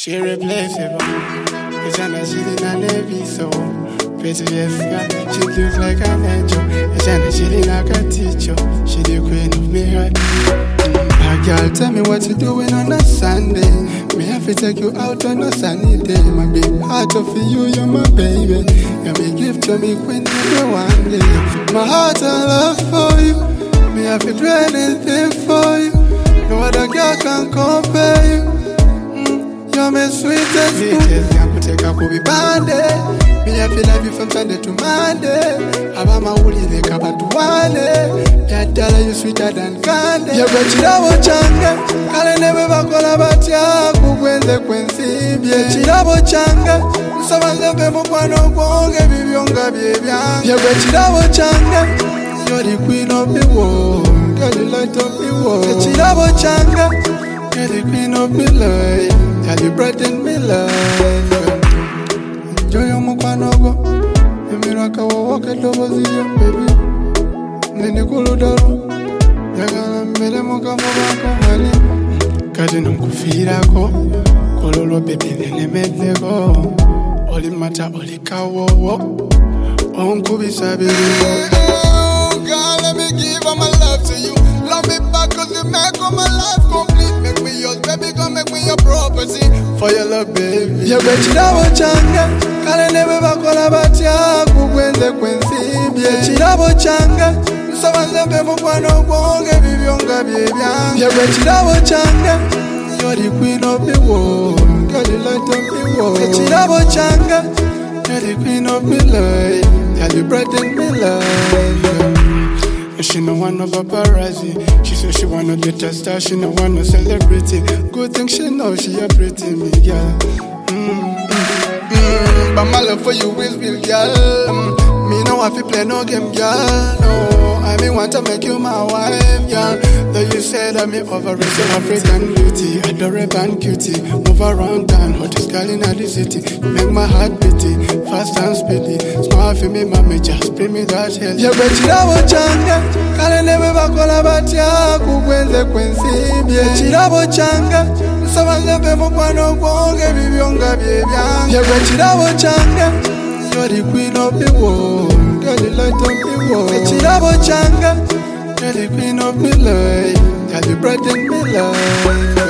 She replaceable. It's an she in a Navy, so pretty Jessica. She looks like an angel. It's an she like a teacher. She the queen of me heart. Girl, tell me what you doing on a Sunday. Me have to take you out on a sunny day. My big heart of you, you're my baby. You're my gift, you're my queen, you're one day. My heart I love for you. Me have to do anything for you. No other girl can compare you. You're my sweetest boo. I'm take a cool bande. Me I feel like you from Sunday to Monday. Aba mauli de kaba tuwane. Yadala you sweeter than candy. You got chirabo changa. Kale nebe bakola batia. Kukwenze kwensi bie. Chirabo changa. Usabanze pe mukwano kwonge bibionga biebyanga. You got chirabo changa. You're the queen of the world. You're the light of the world. Chirabo changa. You're the queen of my life. You're the bright in my life. Enjoy your mukwanogo. Emiraka wawoke doboziyo, baby. Nini kuludaro. Yagala mbele mukamubako hali. Kati nkufirako. Kololo baby nene medlego. Oli mata oli kawowo. Onkubisa birimo. God, let me give all my love to you. Love me back cause you make all my life complete. Make me yours, baby, come make me your property. For your love, baby. You bet you never changa. Kale nebe bakola batia. Kukwenze kwensi bie. Chirabo changa. Usabanze pe mukwano kwonge bibionga biebyanga. You bet you never changa. You're the queen of the world. You're the light of the world. Chirabo changa. You're the queen of my life. You're the bright in my life. She no want no paparazzi. She say she wanna date a star. She no want no celebrity. Good thing she know she a pretty me girl. But my love for you is real, girl. Me no want to play no game, girl. No, I mean want to make you my wife, girl. Though you said I'm over it, so African beauty, adorable and cutie. Move around town, hottest girl in the city. Make my heart beating, fast and speedy. Smile for me, mommy, just bring me that hell. You bet you never changa. Kale nebe bakola batia. Kukwenze kwensi bie. Chirabo changa. Usabanze pe mukwano kwonge bibionga biebyanga. You bet you never changa. You're the queen of the world. You're the light of the world. Chirabo changa. You're the queen of my life. You're the bright in my life.